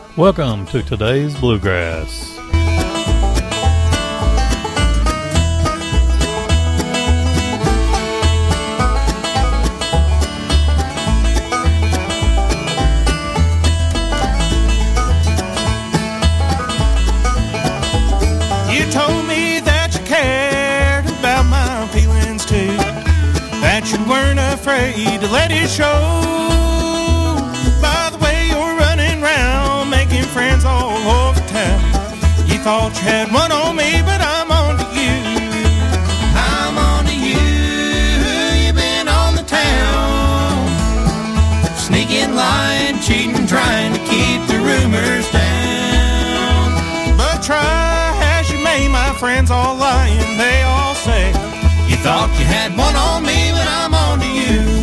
Welcome to today's Bluegrass. You told me that you cared about my feelings too, that you weren't afraid to let it show. By the way you're running round making friends all over town. You thought you had one on me, but I'm on to you. I'm on to you. You've been on the town, sneaking, lying, cheating, trying to keep the rumors down. But try as you may, my friends all lying. They all say you thought you had one on me, but I'm on to you.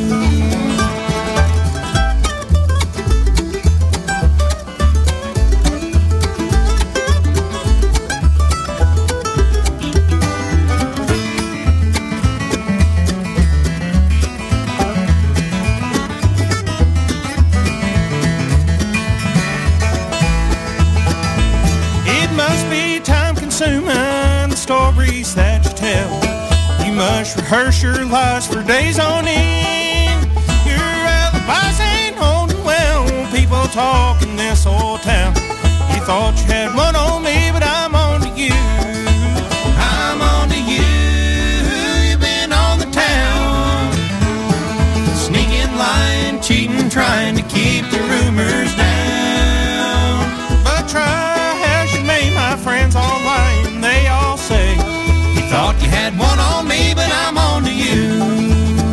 The stories that you tell, you must rehearse your lies for days on end. Your alibis ain't holding well, people talk in this old town. You thought you had one on me, but I'm on to you. I'm on to you. You've been on the town, sneaking, lying, cheating, trying to keep the rumors down. But try as you may, my friends all lying. They all say you thought you had one on me, but I'm on to you.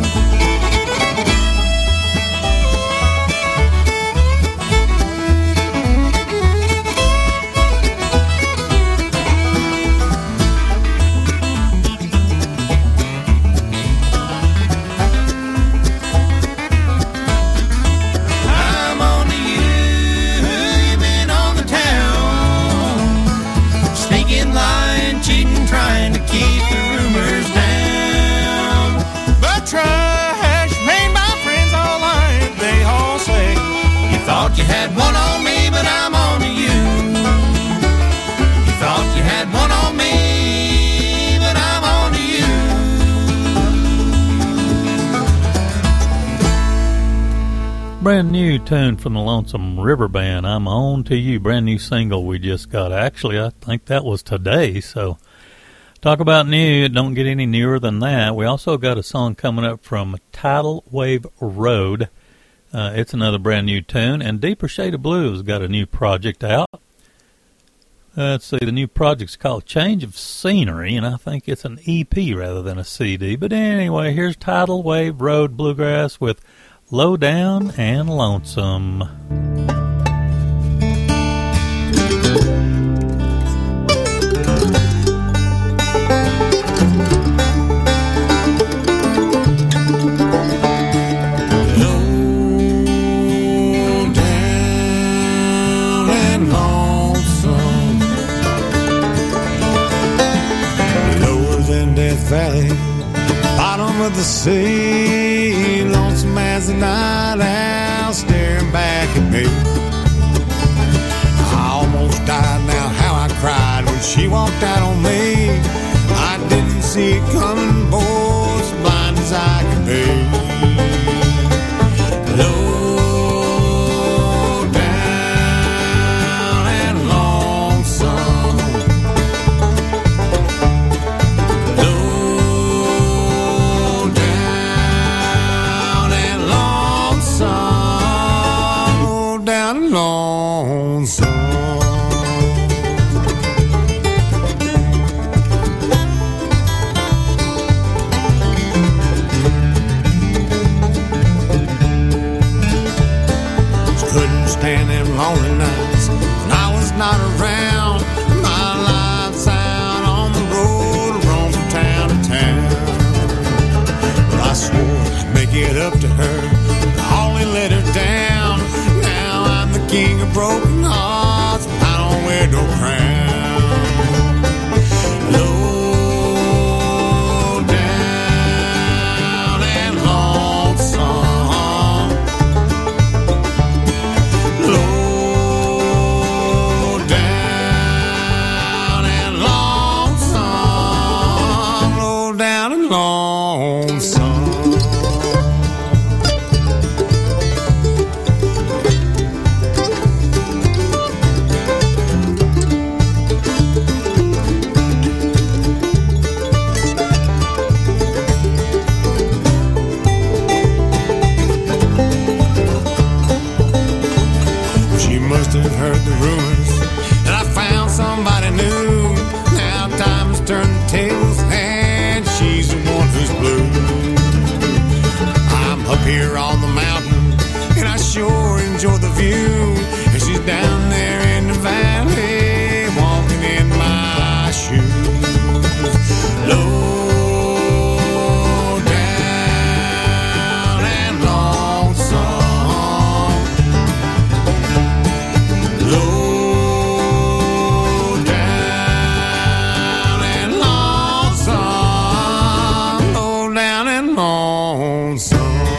You had one on me, but I'm on to you. You thought you had one on me, but I'm on to you. Brand new tune from the Lonesome River Band, I'm On to You. Brand new single we just got. Actually, I think that was today, so talk about new, it don't get any newer than that. We also got a song coming up from Tidal Wave Road. It's another brand new tune, and Deeper Shade of Blue has got a new project out. Let's see, the new project's called Change of Scenery, and I think it's an EP rather than a CD. But anyway, here's Tidal Wave Road Bluegrass with Low Down and Lonesome. Valley, bottom of the sea, lonesome as a night owl staring back at me. I almost died, now how I cried when she walked out on me. I didn't see it coming, boy, as blind as I could be. Low down and lonesome, lonesome. Couldn't stand them lonely nights when I was not around. My life's out on the road, roam from town to town. But I swore I'd make it up to her, I only let her down. King of broken hearts, I don't wear no crown. Low down and lonesome, low sure enjoy the view. And she's down there in the valley, walking in my shoes. Low down and lonesome. Low down and lonesome. Low down and lonesome.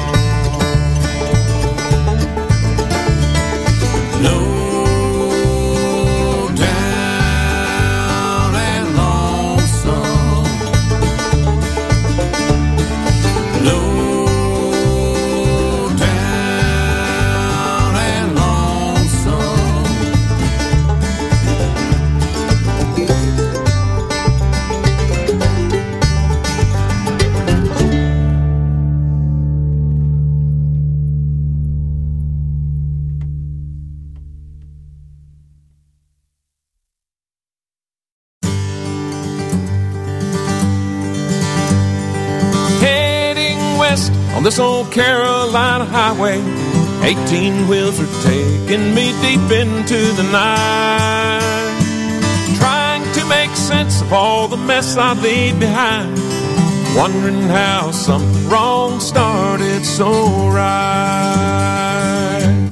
This old Carolina highway, 18 wheels are taking me deep into the night, trying to make sense of all the mess I leave behind, wondering how something wrong started so right.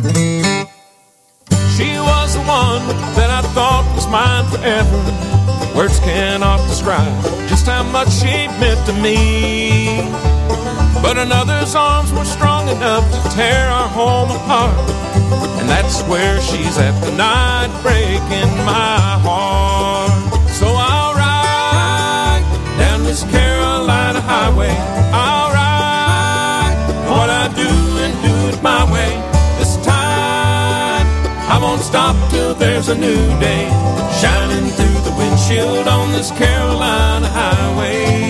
She was the one that I thought was mine forever. Words cannot describe just how much she meant to me. But another's arms were strong enough to tear our home apart, and that's where she's at tonight, breaking my heart. So I'll ride down this Carolina highway. I'll ride what I do and do it my way. This time I won't stop till there's a new day shining through the windshield on this Carolina highway.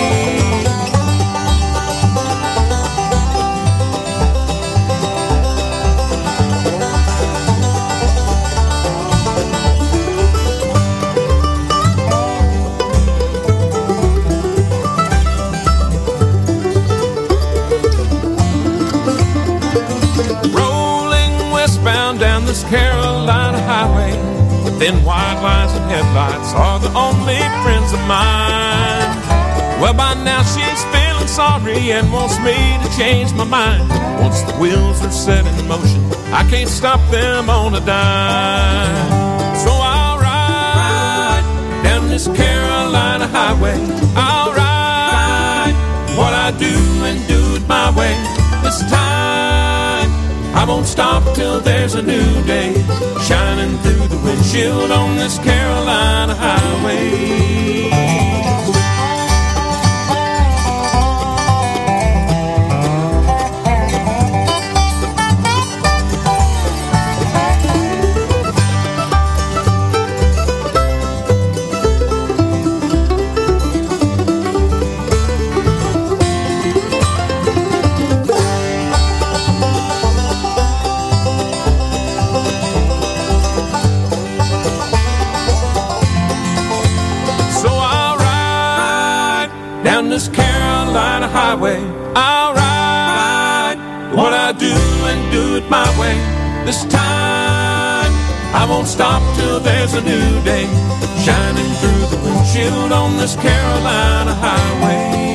Down this Carolina highway, the thin white lines and headlights are the only friends of mine. Well, by now she's feeling sorry and wants me to change my mind. Once the wheels are set in motion, I can't stop them on a dime. So I'll ride down this Carolina highway. I'll ride what I do and do it my way. This time I won't stop till there's a new day shining through the windshield on this Carolina highway. This Carolina highway, I'll ride what I do and do it my way. This time I won't stop till there's a new day shining through the windshield on this Carolina highway.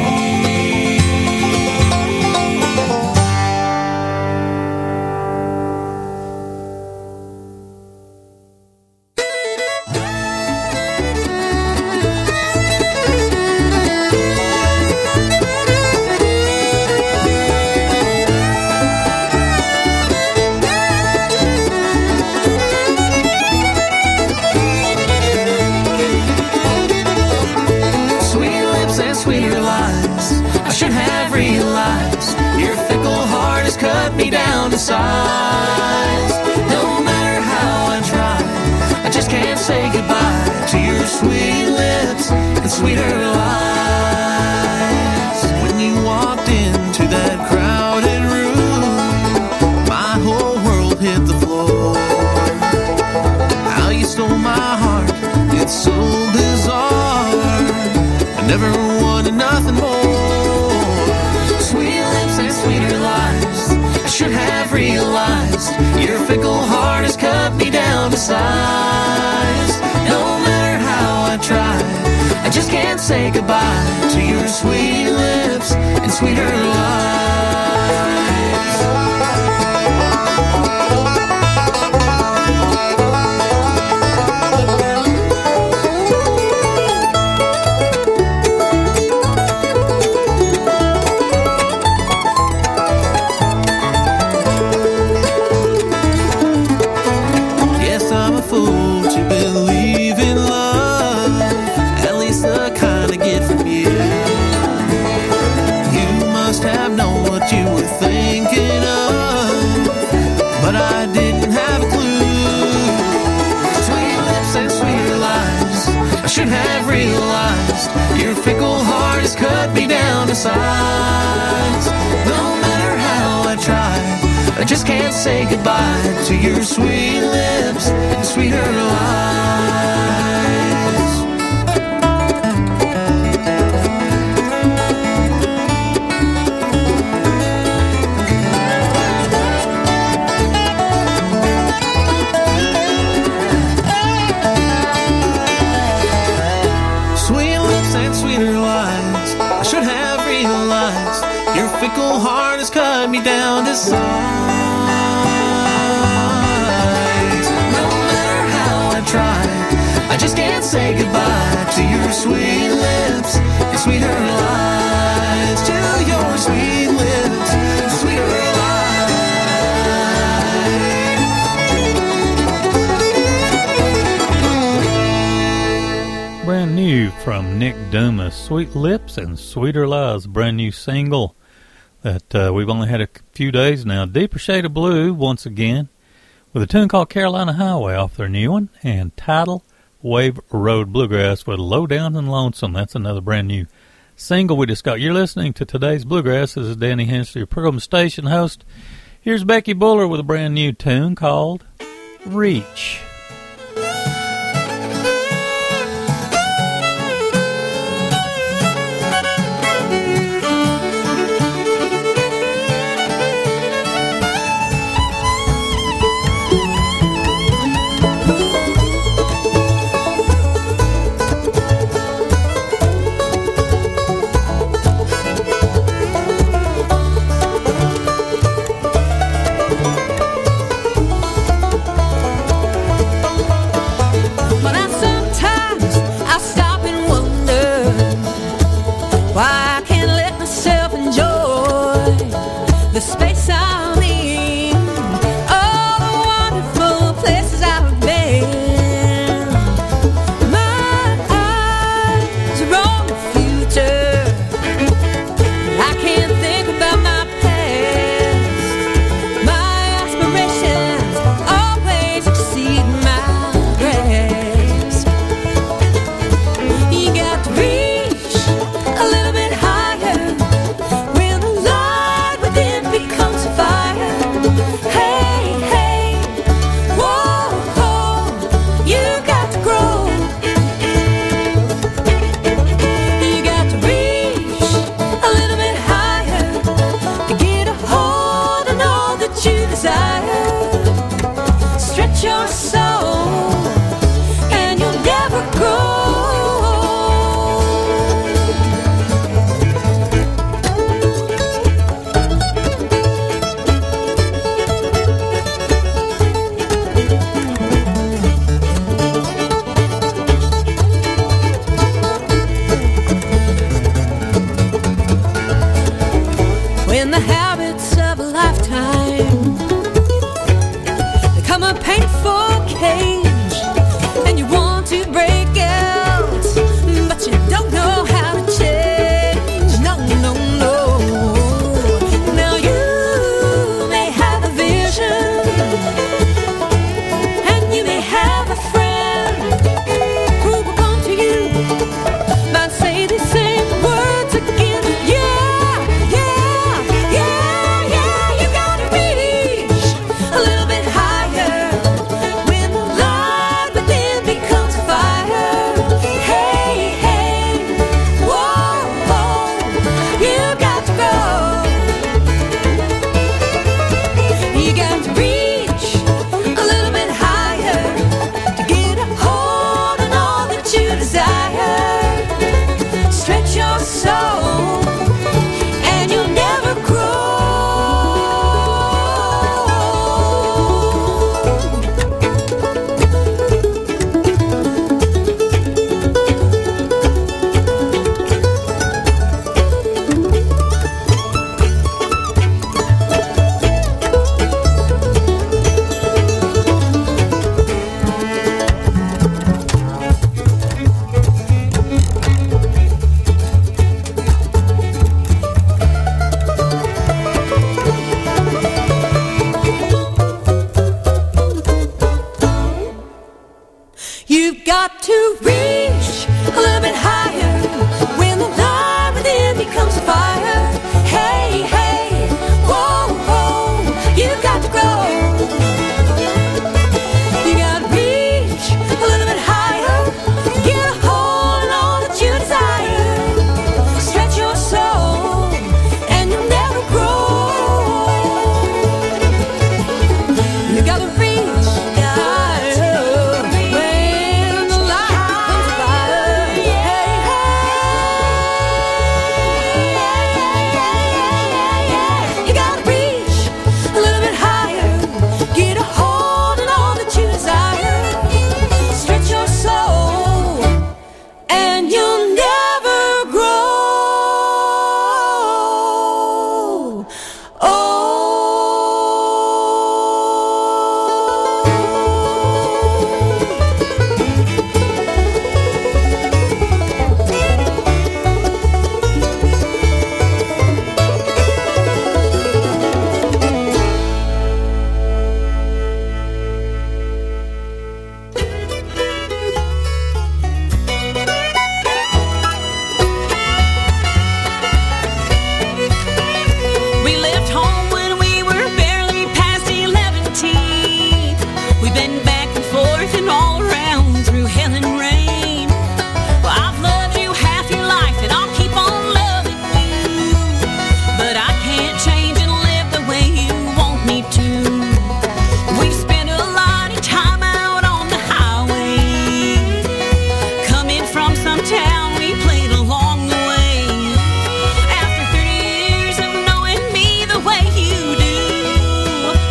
Size. No matter how I try, I just can't say goodbye to your sweet lips and sweeter lies. When you walked into that crowded room, my whole world hit the floor. How you stole my heart, it's so bizarre. I never wanted nothing more. Sweet lips and sweeter lies, I should have realized your fickle heart has cut me down to size. No matter how I try, I just can't say goodbye to your sweet lips and sweeter lies. Your fickle heart has cut me down to size. No matter how I try, I just can't say goodbye to your sweet lips and sweeter lies. Your fickle heart has cut me down to size. No matter how I try, I just can't say goodbye to your sweet lips and sweeter lies. To your sweet lips and sweeter lies. Brand new from Nick Dumas, Sweet Lips and Sweeter Lies, brand new single that we've only had a few days now. Deeper Shade of Blue, once again, with a tune called Carolina Highway off their new one, and Tidal Wave Road Bluegrass with Low Down and Lonesome. That's another brand new single we just got. You're listening to today's Bluegrass. This is Danny Hensley, your program station host. Here's Becky Buller with a brand new tune called Reach.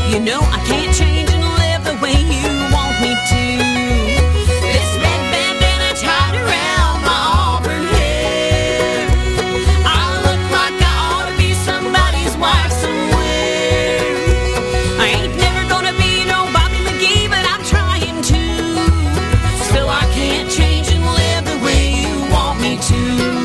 You know I can't change and live the way you want me to. This red bandana tied around my auburn hair, I look like I ought to be somebody's wife somewhere. I ain't never gonna be no Bobby McGee, but I'm trying to. Still I can't change and live the way you want me to.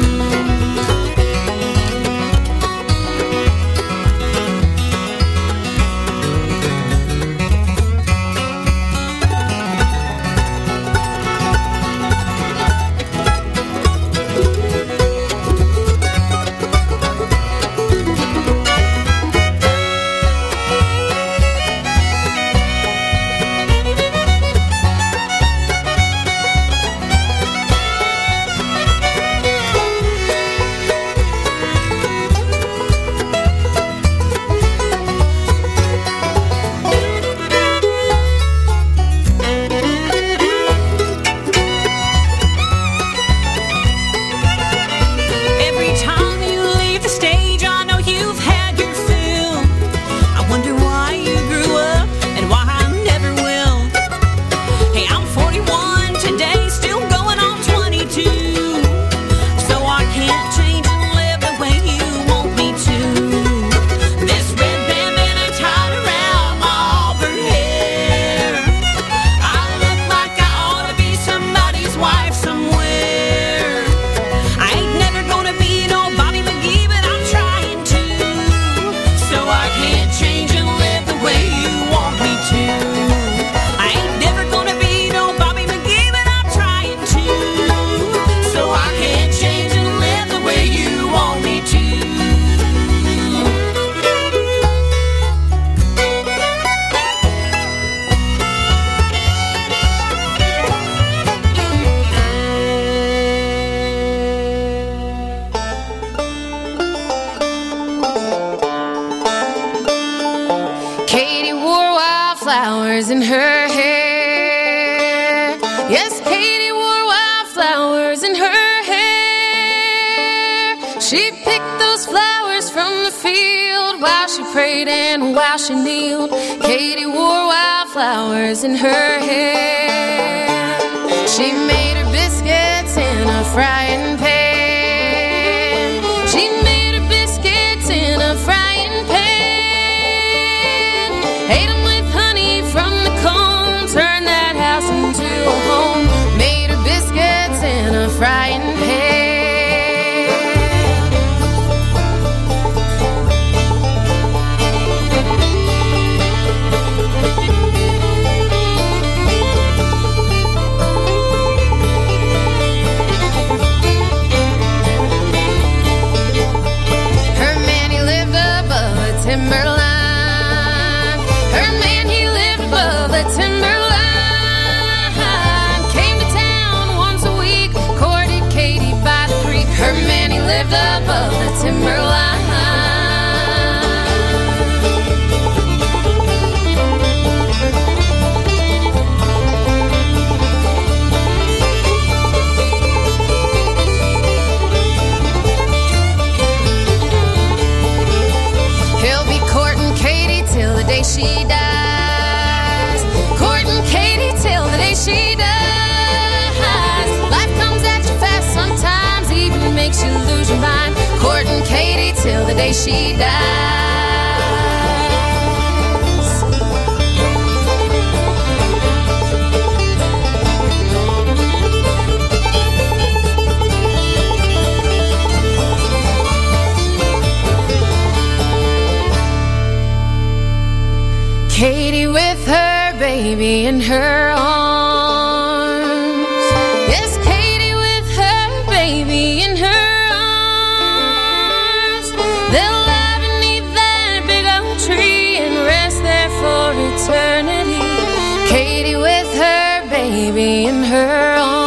Flowers in her hair. Yes, Katie wore wildflowers in her hair. She picked those flowers from the field while she prayed and while she kneeled. Katie wore wildflowers in her hair. She made her biscuits in a frying pan. She made her biscuits in a frying pan. Ate 'em with honey from the comb, turned that house into a home. Made her biscuits in a frying pan. Her man, he lived above a timberline. Her man, he lived above a timberline. Came to town once a week, courted Katie by the creek. Her man, he lived above the timberline. He'll be courting Katie till the day she dies. Courting Katie till the day she dies. Life comes at you fast sometimes, even makes you lose your mind. Courting Katie till the day she dies. Katie with her baby in her arms. Yes, Katie with her baby in her arms. They'll lie beneath that big old tree and rest there for eternity. Katie with her baby in her arms.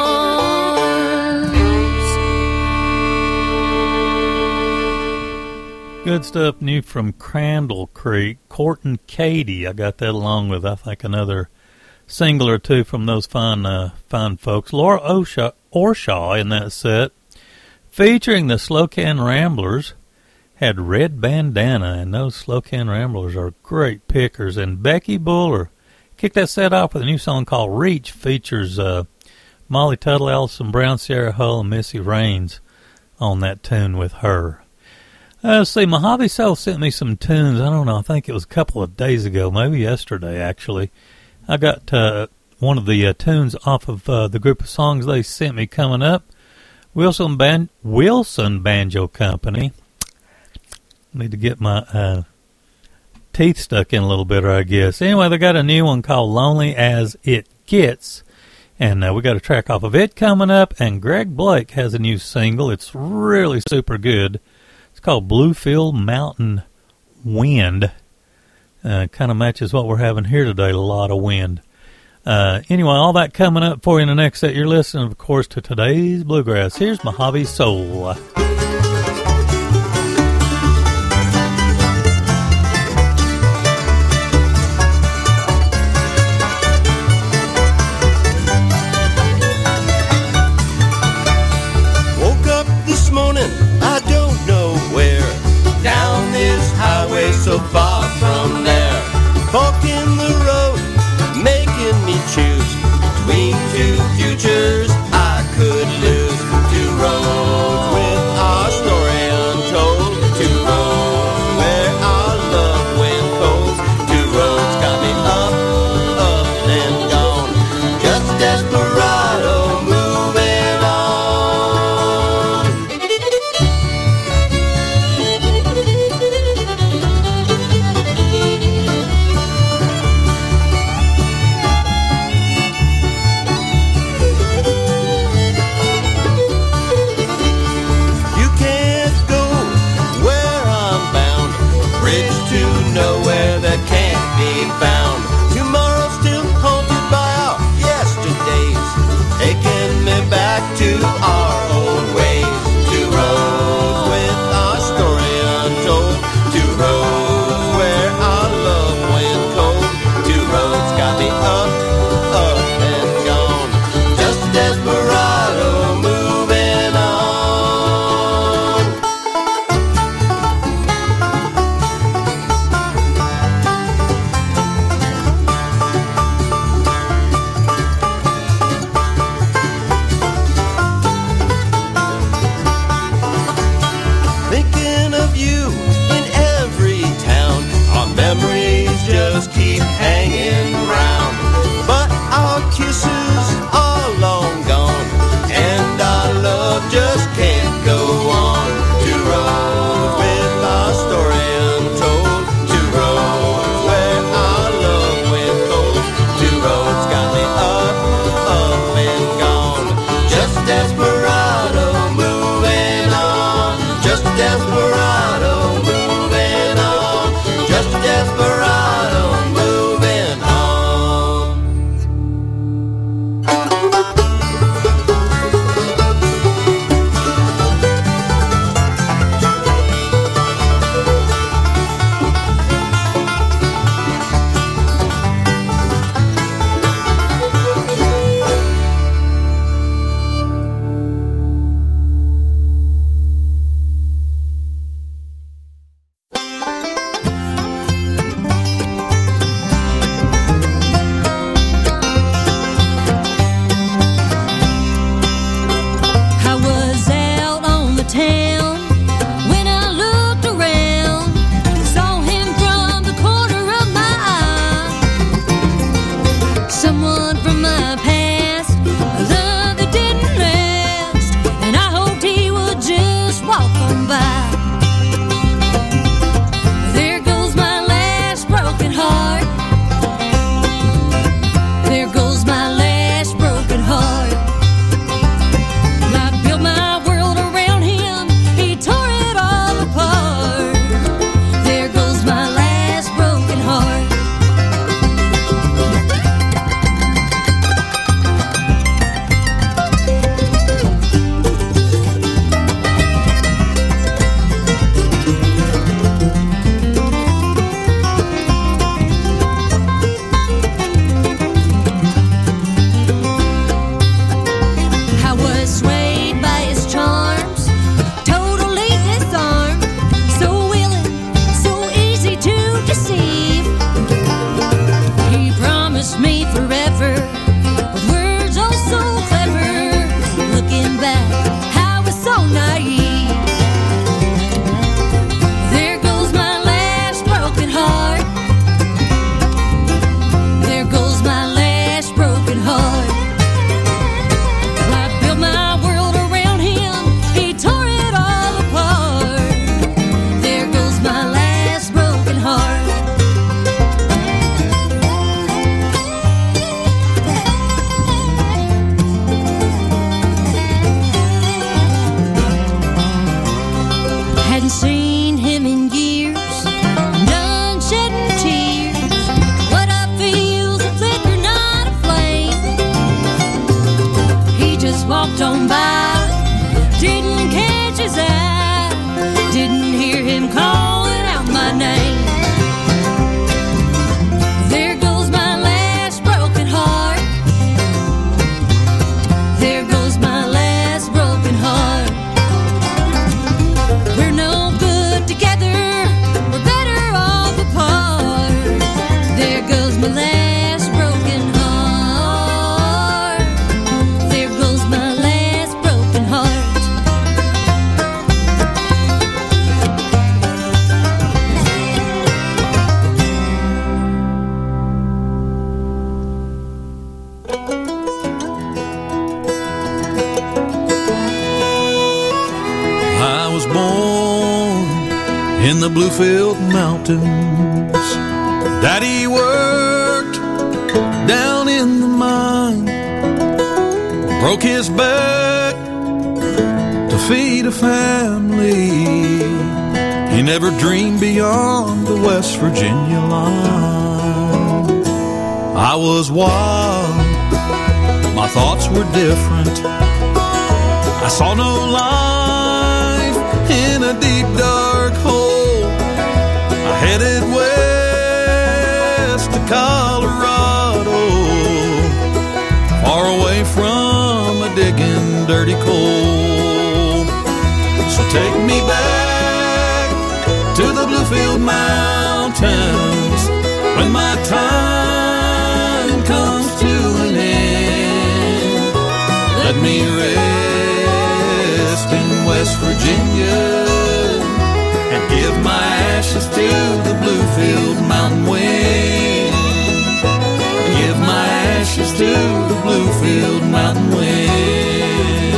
Good stuff new from Crandall Creek. Courtin' Katie. I got that along with, I think, another single or two from those fine folks. Laura Orshaw in that set, featuring the Slocan Ramblers. had Red Bandana, and those Slow Can Ramblers are great pickers. And Becky Buller kicked that set off with a new song called Reach, features Molly Tuttle, Allison Brown, Sierra Hull, and Missy Raines on that tune with her. Let's see, Mojave Soul sent me some tunes. I don't know, I think it was a couple of days ago, maybe yesterday actually. I got one of the tunes off of the group of songs they sent me coming up. Wilson Banjo Company. Need to get my teeth stuck in a little bit, I guess. Anyway, they got a new one called Lonely As It Gets. And we got a track off of it coming up. And Greg Blake has a new single. It's really super good. It's called Bluefield Mountain Wind. Kind of matches what we're having here today, a lot of wind. Anyway, all that coming up for you in the next set. You're listening, of course, to today's Bluegrass. Here's Mojave Soul. Woke up this morning, I don't know where. Down this highway so far from there. Fork in the road, making me choose between two futures I could lose. Two roads with our story untold. Two roads where our love went cold. Two roads got me up, up and gone. Just desperado moving on. You can't go where I'm bound. Bridge to nowhere that can't be found. Tomorrow still haunted by our yesterdays, taking me back to our old ways. Two roads with our story untold. Two roads where our love went cold. Two roads got me up, up and gone. Just a desperado moving on. my last broken heart. There goes my last broken heart. I was born in the Bluefield Mountains. Daddy worked down in the mine, broke his back to feed a family. He never dreamed beyond the West Virginia line. I was wild, my thoughts were different. I saw no life in a deep dark hole. I headed west to Colorado, far away from a digging dirty coal. So take me back to the Bluefield Mountains when my time comes to an end. Let me rest in West Virginia and give my ashes to the Bluefield Mountain wind. Give my ashes to the Bluefield Mountain wind.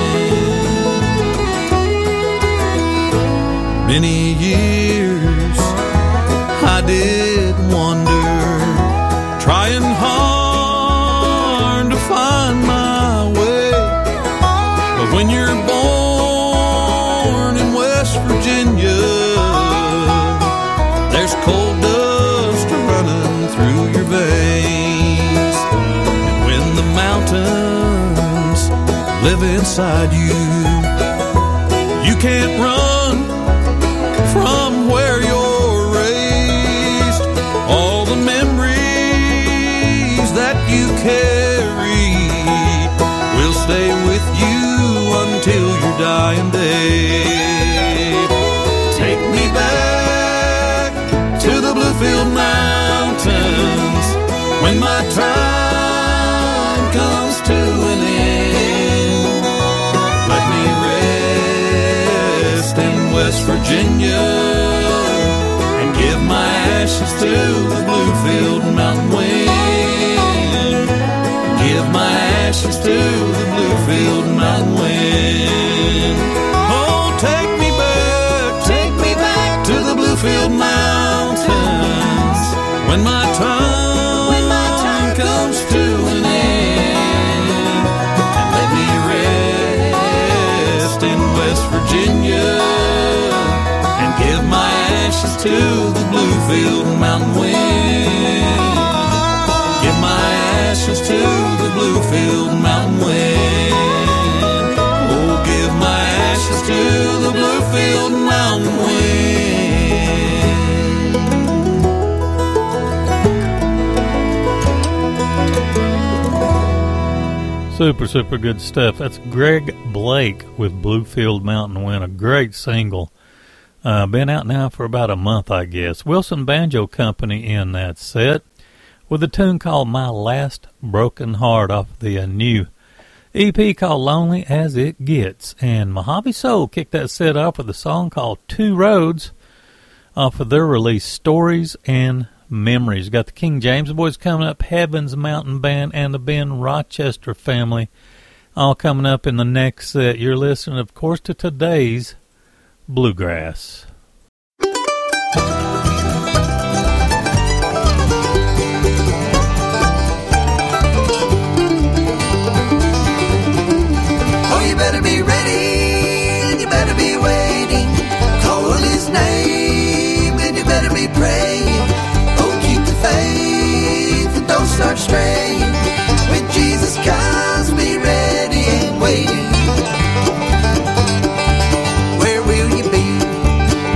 Many years I did wander, trying hard to find my way. But when you're born in West Virginia, there's coal dust running through your veins. And when the mountains live inside you, you can't run from where you're raised. All the memories that you carry will stay with you until your dying day. Take me back to the Bluefield Mountains when my time comes to an end. Let me rest in West Virginia and give my ashes to the Bluefield Mountain wind. Give my ashes to the Bluefield Mountain wind. Oh, take me back to the Bluefield Mountains when my time comes to an end. And let me rest in West Virginia and give my ashes to the Bluefield Mountain wind. Give my ashes to the Bluefield Mountain wind. Oh, give my ashes to the Bluefield Mountain wind. Super, super good stuff. That's Greg Blake with Bluefield Mountain Wind, a great single. Been out now for about a month, I guess. Wilson Banjo Company in that set with a tune called My Last Broken Heart off the new EP called Lonely As It Gets. And Mojave Soul kicked that set off with a song called Two Roads off of their release Stories and Memories. Got the King James Boys coming up, Heaven's Mountain Band, and the Ben Rochester family all coming up in the next set. You're listening, of course, to today's Bluegrass. Oh, you better be ready, and you better be waiting. Call his name, and you better be praying. Oh, keep the faith, and don't start straying. When Jesus comes, be ready and waiting. Where will you be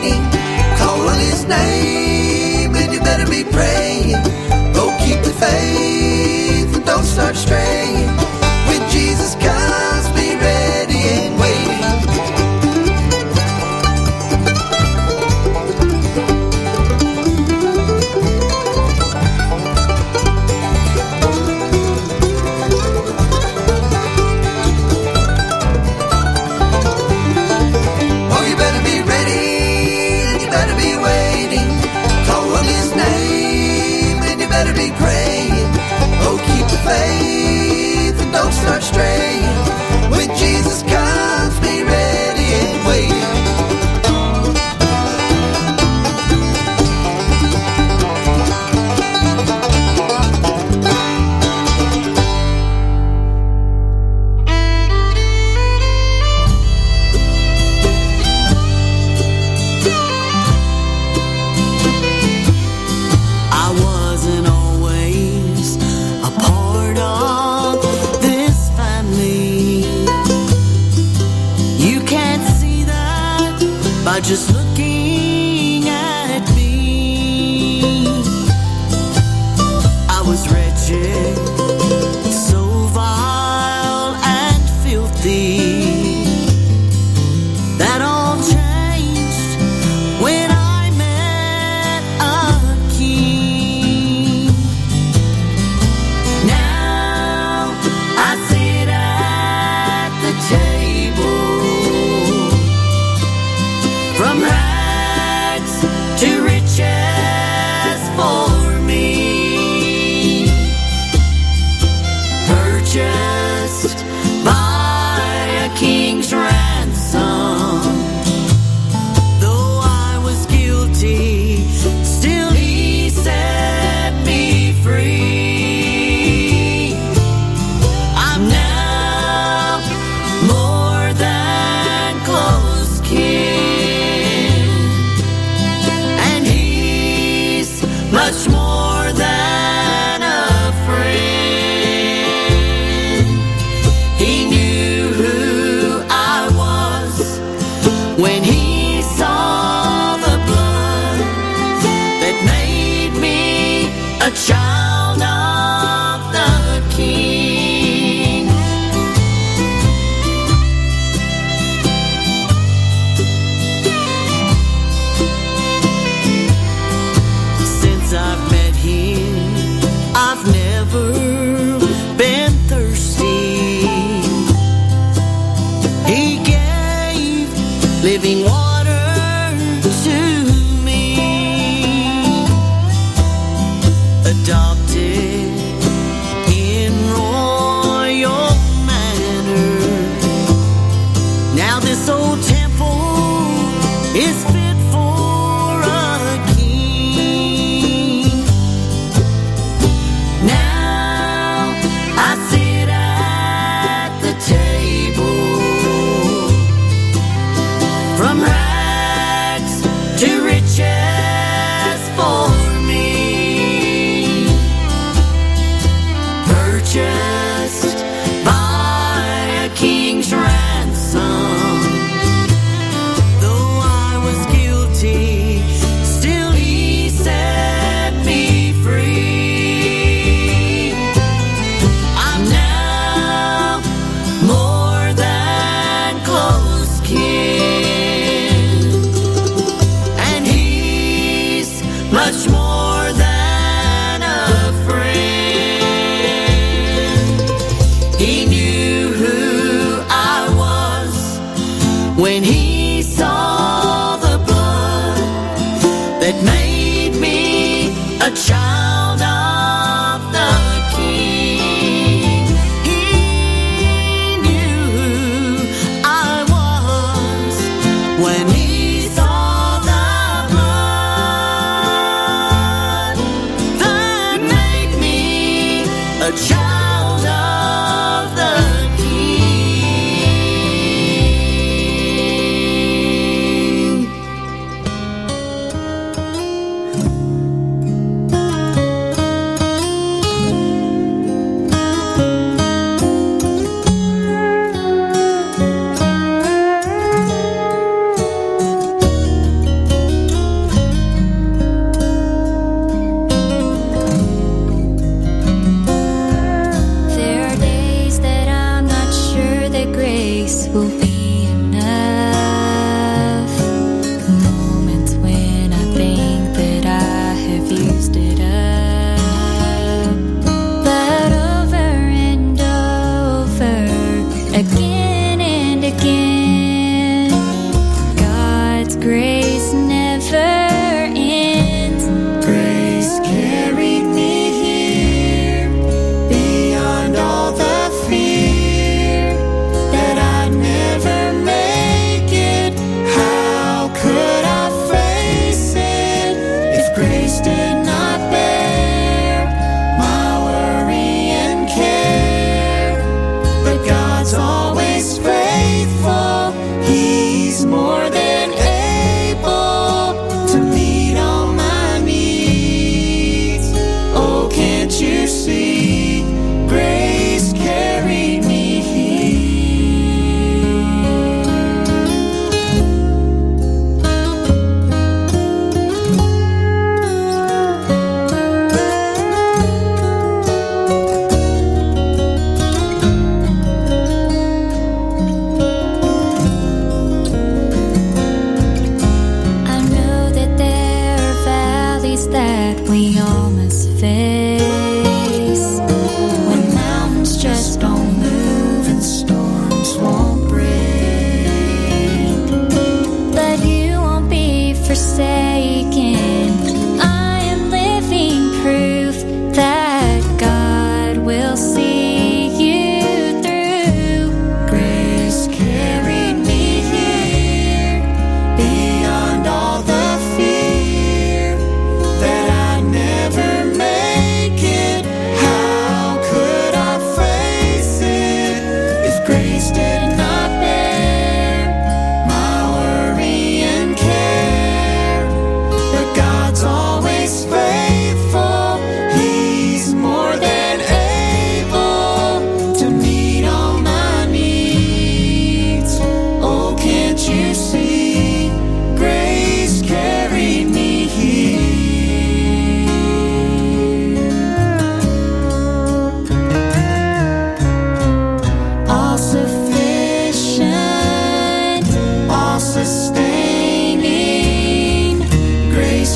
waiting. Call on his name and you better be praying. Oh, keep the faith and don't start straying. When Jesus comes, be ready and waiting. Oh, you better be ready and you better be waiting. Call on his name and you better be praying. Oh, keep the faith and don't start straying. When Jesus comes, be ready and waiting. I wasn't always a part of this family. You can't see that by just looking at me. I was wretched, so vile and filthy. That all changed when I met a king. Now I sit at the table, from rags to riches for me, purchased by a king's ransom. Though I was guilty, still he set me free. I'm now more than close kin, and he's much more than a friend. He knew who I was when he saw the blood that made me a child of the King. Since I've met him, I've never been thirsty. He gave living water to me, adopted in royal manner. Now this old temple is fit for a king. Now I sit at the table, from rags to riches for me, purchased by a king's ransom. Though I was guilty, still he set me free. I'm now more than close kin, and he's much more than a friend. He knew who I was when he saw the blood that made me a child of the King. He knew who I was when he saw the blood that made me a child of the King.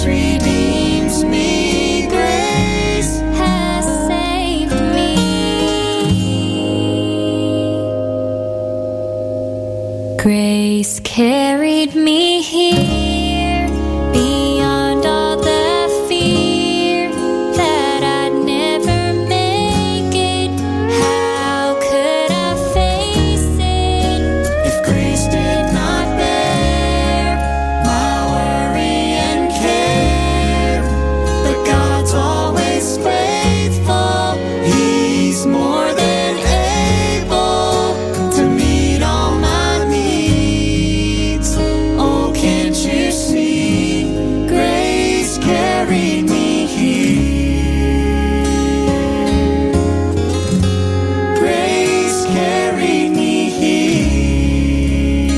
redeems me. Grace has saved me. Grace carried me here beyond all the fear that I'd never make it. How could I face it if grace did not bear my worry and care? But God's always faithful. He's more than able to meet all my needs. Oh, can't you see? Grace carried me here. Grace carried me here.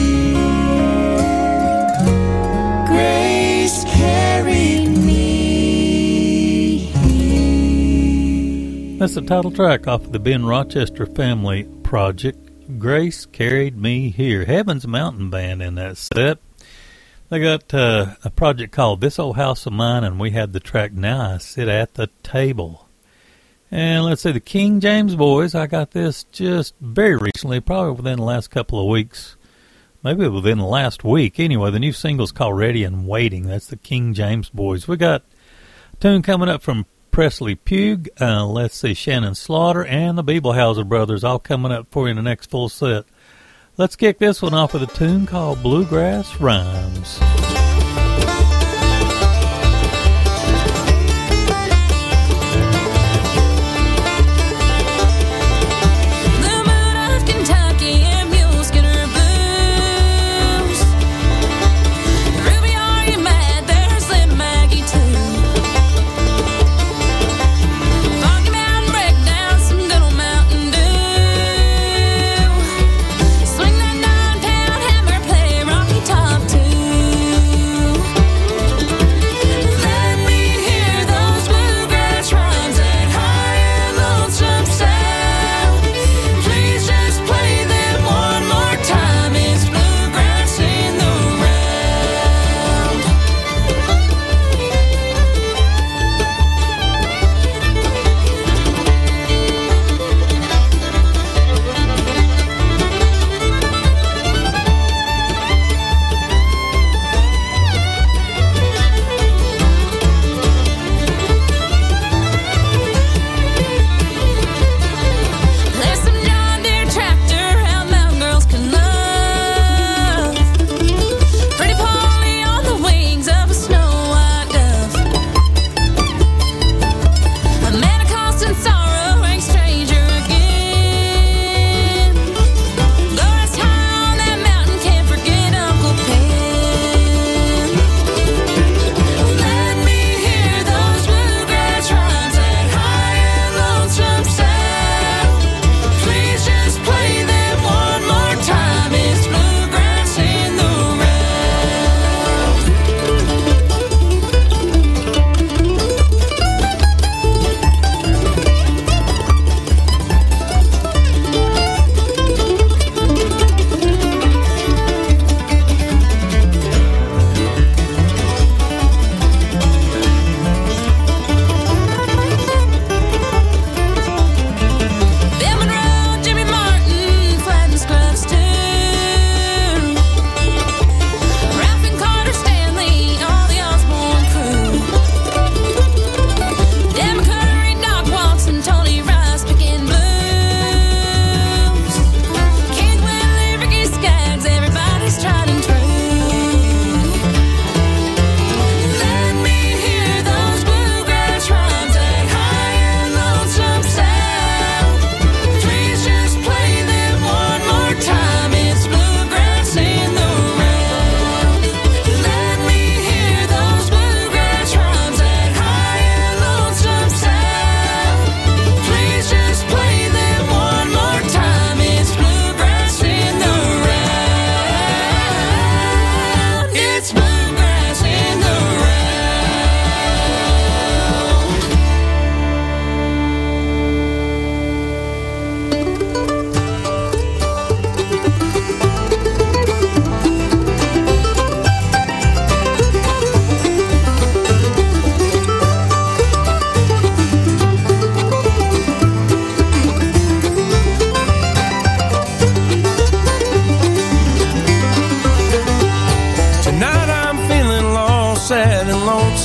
Grace carried me here. That's the title track off of the Ben Rochester Family Project, Grace Carried Me Here. Heaven's Mountain Band in that set. They got a project called This Old House of Mine, and we had the track Now I Sit at the Table. And let's see, the King James Boys, I got this just very recently, probably within the last couple of weeks. Maybe within the last week. Anyway, the new single's called Ready and Waiting. That's the King James Boys. We got a tune coming up from Presley Pugh, let's see, Shannon Slaughter, and the Bibelhauser Brothers, all coming up for you in the next full set. Let's kick this one off with a tune called Bluegrass Rhymes. The mood of Kentucky and mule skinner blues. Ruby, are you mad? There's Lynn Maggie too. Funky Mountain Breakdown, some good old Mountain Dew. Swing that 9-pound hammer, play Rocky Top too.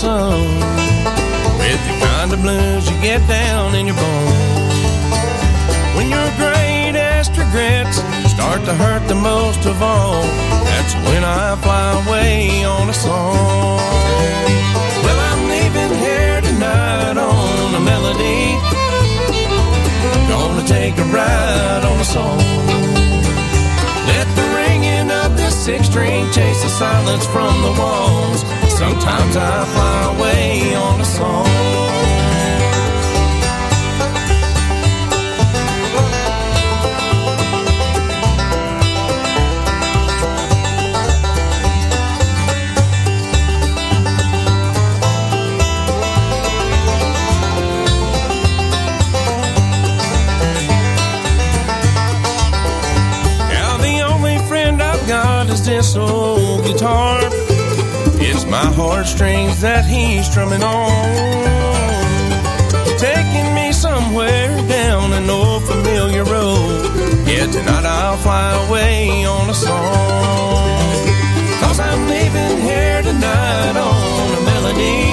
sun, with the kind of blues you get down in your bones. When your greatest regrets start to hurt the most of all, that's when I fly away on a song. Well, I'm leaving here tonight on a melody, gonna take a ride on a song. Let the ringing of this six-string chase the silence from the walls. Sometimes I fly away on a song. Is this old guitar? It's my heartstrings that he's strumming on, taking me somewhere down an old familiar road. Yeah, tonight I'll fly away on a song, 'cause I'm leaving here tonight on a melody,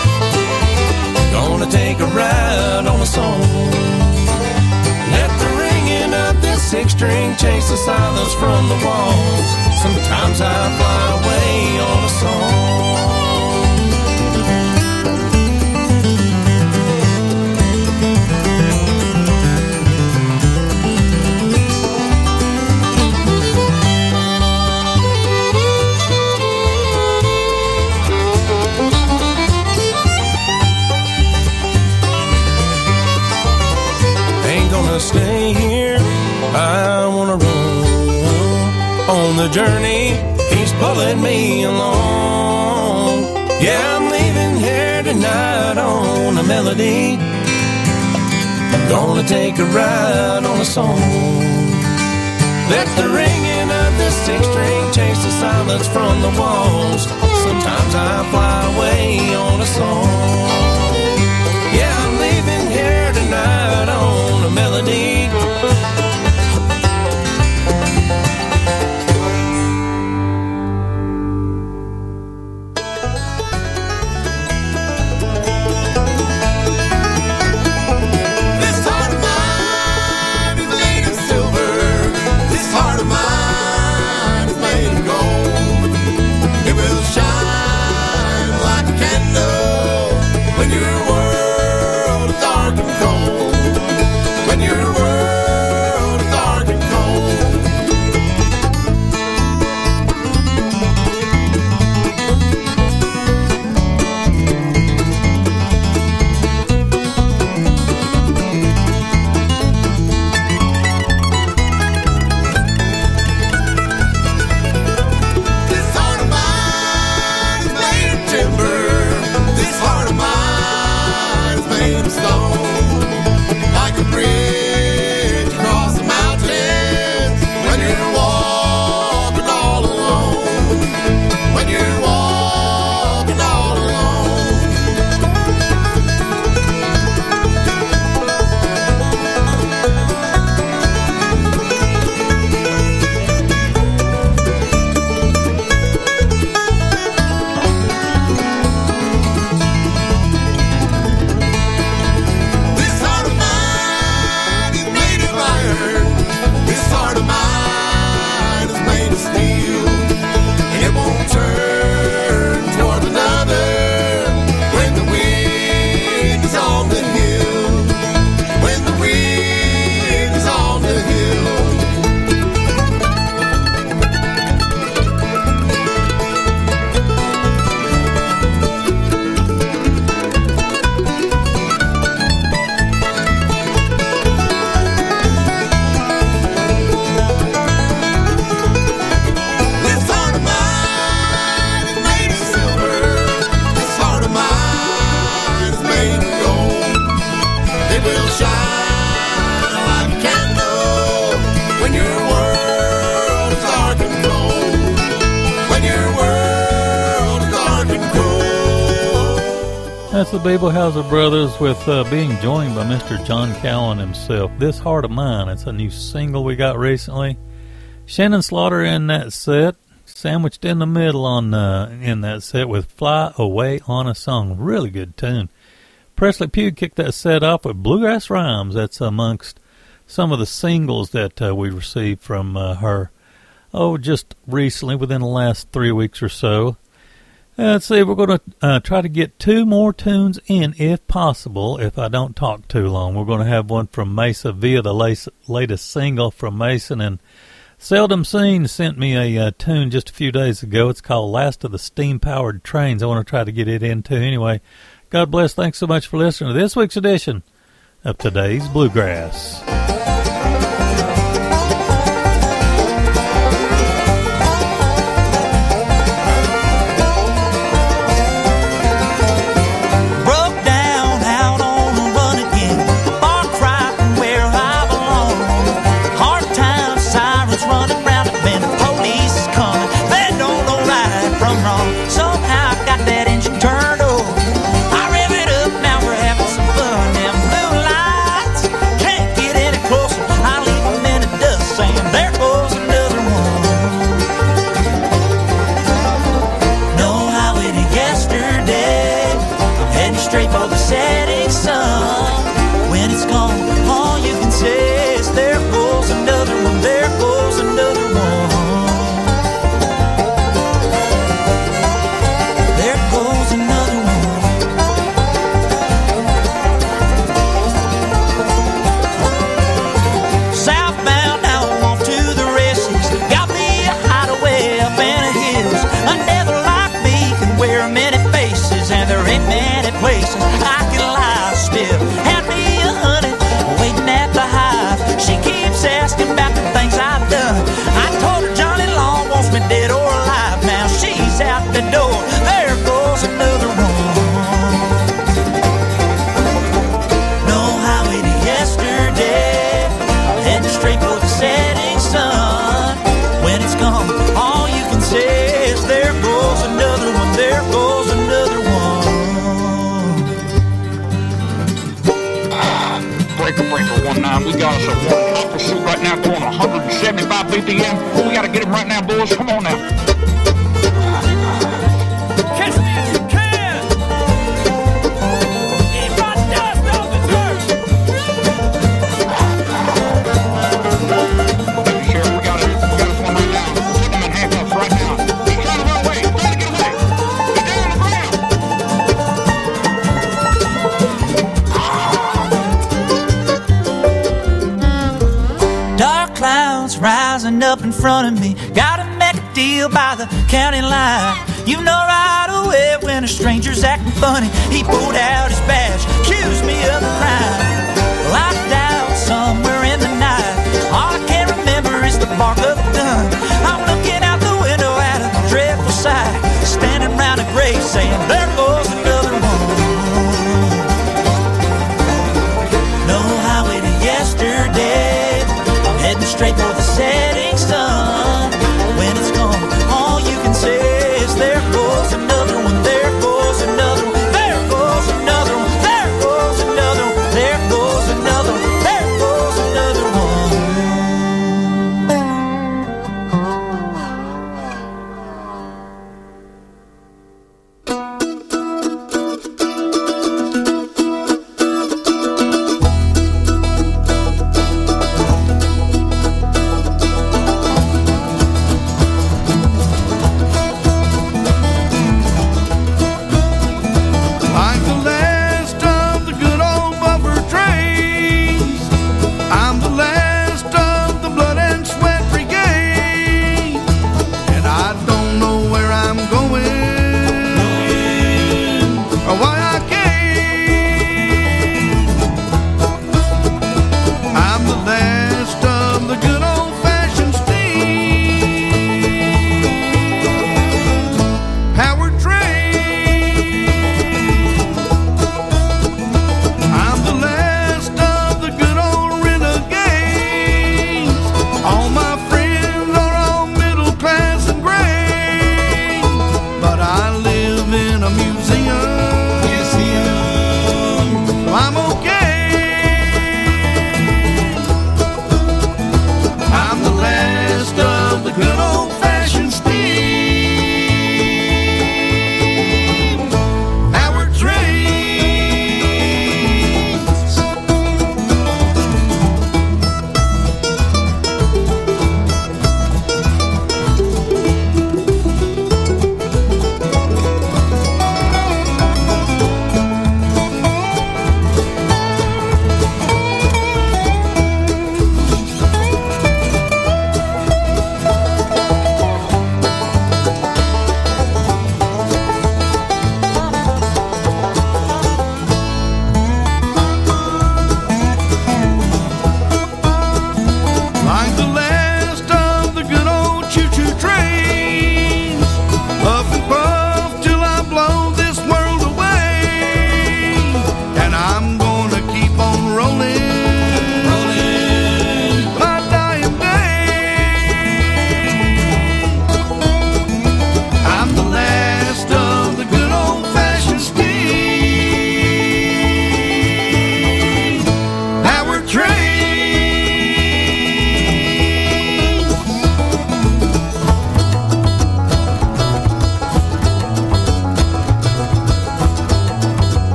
gonna take a ride on a song. Let the ringing of this six-string chase the silence from the walls. Sometimes I fly away on a song. Ain't gonna stay here, I wanna roam on the journey he's pulling me along. Yeah, I'm leaving here tonight on a melody, gonna take a ride on a song. Let the ringing of this six-string chase the silence from the walls. Sometimes I fly away on a song. Yeah, I'm leaving here tonight on a melody, That's the Babelhauser Brothers with being joined by Mr. John Cowan himself. This Heart of Mine, it's a new single we got recently. Shannon Slaughter in that set. sandwiched in the middle on in that set with Fly Away on a Song. Really good tune. Presley Pugh kicked that set off with Bluegrass Rhymes. That's amongst some of the singles that we received from her, just recently, within the last 3 weeks or so. Let's see, we're going to try to get 2 more tunes in, if possible, if I don't talk too long. We're going to have one from Mesa via the latest single from Mason, and Seldom Seen sent me a tune just a few days ago. It's called Last of the Steam-Powered Trains. I want to try to get it in, too. Anyway, God bless. Thanks so much for listening to this week's edition of Today's Bluegrass. We got us a one pursuit right now going 175 BPM. We got to get him right now, boys. Come on now. Catch me if you can. Keep on dust off the dirt. Sheriff, we got us one right now. Put him in handcuffs right now. He's trying to run away. He's trying to get away. He's down on the ground. Clouds rising up in front of me. Gotta make a deal by the county line. You know right away when a stranger's acting funny. He pulled out his badge, accused me of a crime. Locked out somewhere in the night. All I can remember is the bark of a gun. I'm looking out the window at a dreadful sight. Standing round a grave saying, there